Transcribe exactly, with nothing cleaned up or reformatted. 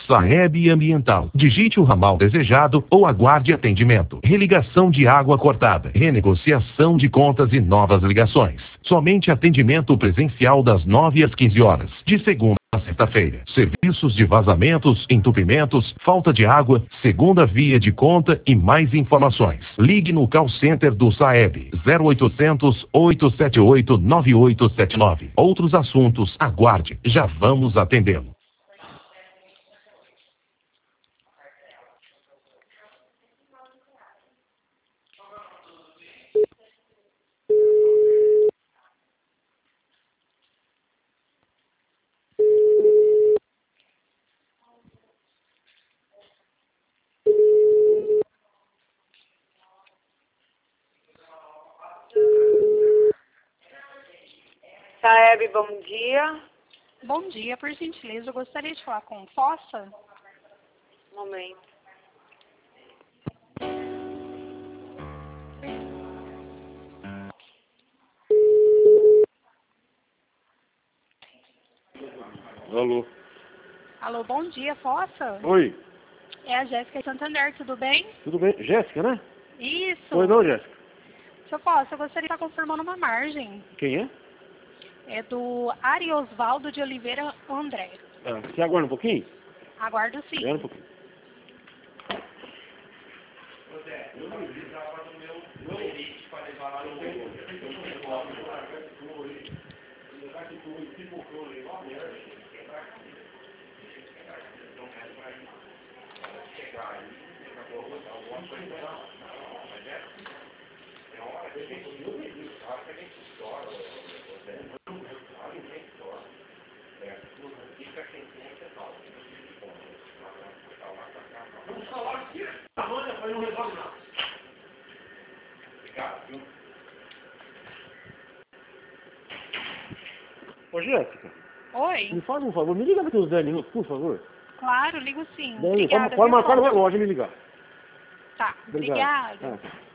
Saeb Ambiental. Digite o ramal desejado ou aguarde atendimento. Religação de água cortada. Renegociação de contas e novas ligações. Somente atendimento presencial das nove às quinze horas. De segunda a sexta-feira. Serviços de vazamentos, entupimentos, falta de água, segunda via de conta e mais informações. Ligue no call center do Saeb. zero oitocentos, oito sete oito, nove oito sete nove. Outros assuntos, aguarde. Já vamos atendê-lo. Saeb, bom dia. Bom dia, por gentileza, eu gostaria de falar com Fossa. Um momento. Alô. Alô, bom dia, Fossa. Oi. É a Jéssica Santander, tudo bem? Tudo bem? Jéssica, né? Isso. Oi, não, Jéssica. Seu Fossa, eu gostaria de estar confirmando uma margem. Quem é? É do Ariosvaldo de Oliveira André. Ah, você aguarda um pouquinho? Aguardo sim. Aguarda um pouquinho. Ô, Jéssica. Oi. Me faz um favor, me liga daqui uns dez minutos, por favor. Claro, ligo sim. Bem, Obrigada. pode, pode viu, marcar no Fossa? relógio e me ligar. Tá, Obrigado. obrigada. Ah.